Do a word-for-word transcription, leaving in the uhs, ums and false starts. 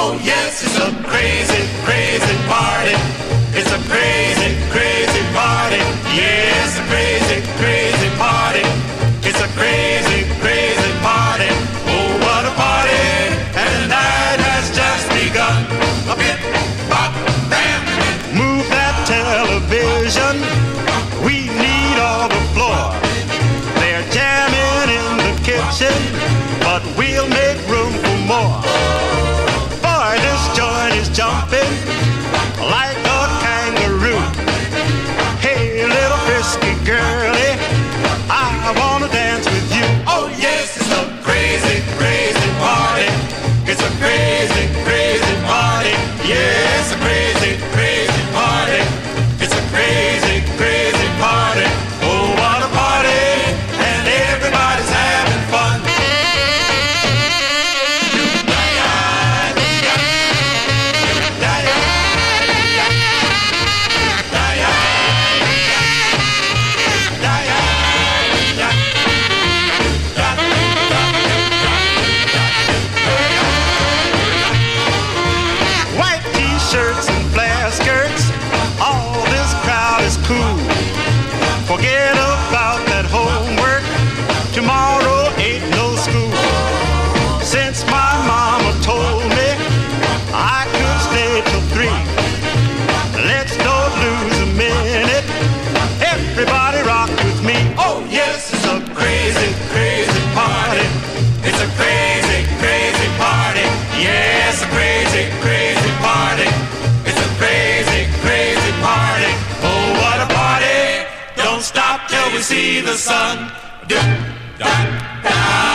Oh yes, it's a crazy, crazy party. It's a crazy, crazy party. Yes, a crazy, crazy party. It's a crazy, crazy party. Oh, what a party. And the night has just begun. A bit, bop, bam. Move that television. We need all the floor. They're jamming in the kitchen, but we'll make room for more. Boy, this joint is jumping like a kangaroo. Hey, little frisky girlie, I wanna dance with you. Oh yes, it's a crazy, crazy party. It's a crazy, crazy party. Yes, a crazy, crazy party. It's a crazy, crazy party. Oh, what a party. And everybody's having fun. White t-shirts and flare skirts, all this crowd is cool. Forget about that homework, tomorrow ain't no school. Since my mama told me I could stay till three, let's not lose a minute, everybody rock with me. Oh yes, it's a crazy, crazy party. It's a crazy, crazy party. Yes, a crazy, crazy party. It's a crazy, crazy party. Oh, what a party. Don't stop till we see the sun. Do, da, da.